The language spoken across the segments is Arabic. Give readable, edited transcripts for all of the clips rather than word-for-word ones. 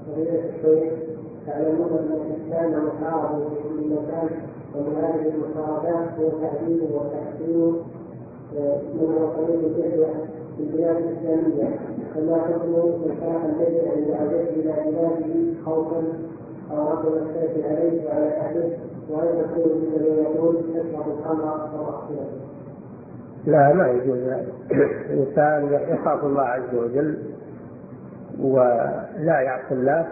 فضيلة الشيخ، تعلمون أن الإسلام محارب في كل مكان، ومن هذه المحاربات هو تهديد وتحسين من وطنية الجهة في البلاد الإسلامية، كما حكم من فتح البيت عند عودته إلى بلاده خوفا أو رفض السيف عليه وعلى أهله، وأيضا يكون الذي يقول يشرب الخمر ومعصيته. لا، ما يجوز. الإنسان يخاف الله عز وجل ولا يعصي الله.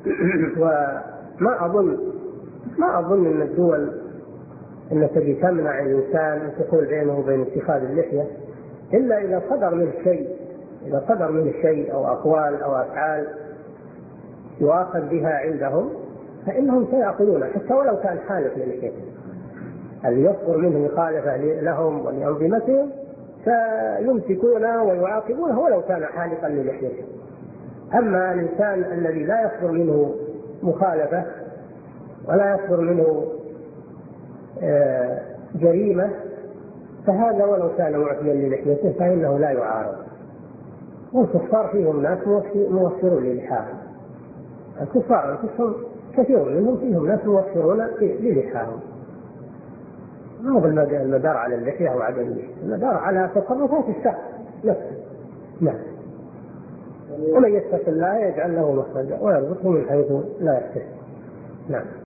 وما أظن أن الدول أن تبي تمنع الإنسان أن تحول بينه وبين اتخاذ اللحية إلا إذا صدر منه شيء أو أقوال أو أفعال يؤاخذ بها عندهم، فإنهم سيأخذونه حتى ولو كان حالف للحيته. اللي يصدر منه مخالفة لهم ولأنظمتهم فيمسكونه ويعاقبونه ولو كان حالفا للحيته. أما الإنسان الذي لا يصدر منه مخالفة ولا يصدر منه جريمة، فهذا ولو كان معفيا للحيته فإنه لا يعارض. والكفار فيهم ناس موفرون للحاهم. الكفار أنفسهم كثير منهم فيهم ناس موفرون للحاهم. ما هو المدار على اللحية أو عدم اللحية، المدار على تصرفات الشخص نفسه. نعم. ومن يتق الله يجعل له مخرجا ويرزقه من حيث لا يحتسب. نعم.